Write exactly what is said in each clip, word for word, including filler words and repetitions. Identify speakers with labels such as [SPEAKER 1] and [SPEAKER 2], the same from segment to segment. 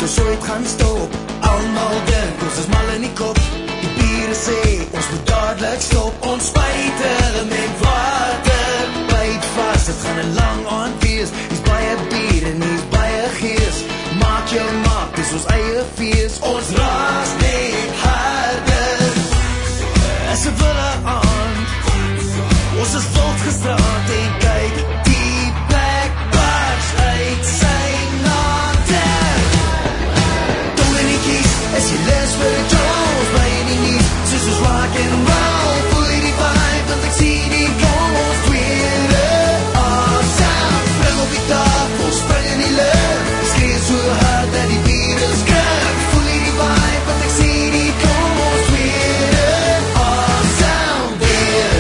[SPEAKER 1] ons ooit gaan stop. Almal dink ons is mal in die kop. Die bure sê ons moet dadelik stop. Ons spuit hulle met water. Byt vas, dit gaan 'n lang aand wees. Hier's baie bier en hier's baie gees. Maak jou maak, dis ons eie fees. Ons raas net harder. As 'n wille aan. Ons is wild gestraat en kyk die black bars uit sy nader. Dominikies, as jy les vir die Jones, by die nies, soos ons rock and roll, voel jy die vibe, want ek sien die goals, tweede awesome, spring op die tafel, spring in die lucht, skree so hard dat die virus kruk, voel jy die vibe, want ek sien die goals, tweede awesome, weer.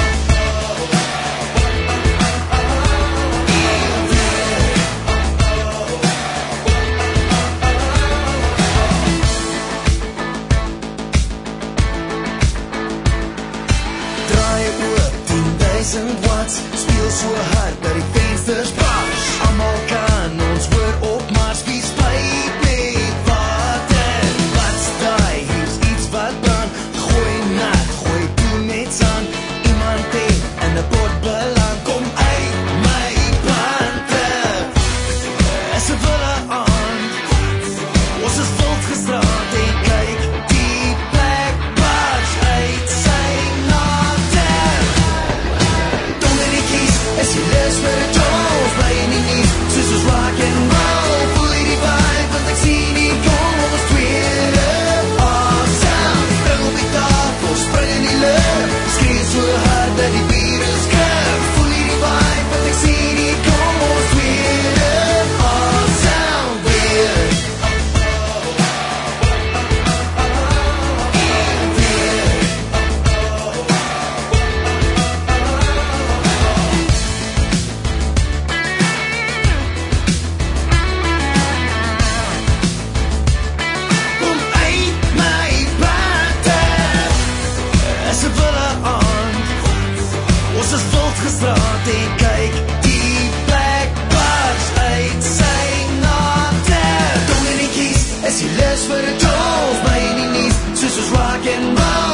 [SPEAKER 1] Draai oop, tienduisend watts, speel so hard dat die vensters bars. Almal kan ons hoor op mars, wie spuit met water. Wat's daai, hier's iets wat brand, gooi nat, gooi toe met sand. Iemand het in 'n pot beland, kom uit my plante. As 'n wille aan, ons is wild gestraat en kyk die black bars uit sy nader. Dominikies, as jy les vir die Jones, by die nies, soos ons rock and roll, voel jy die vibe, want ek sien die goals, tweede awesome, spring op die tafel, spring in die lucht, skree so hard dat die virus kruk, voel jy die vibe, want ek sien die goals, tweede awesome, weer. Kom uit my plante, as 'n wille aan. Ons is wild gestraat en kyk die black bars uit sy nader. Dominikies, as jy les vir die Jones, by die nies, soos ons rock and roll,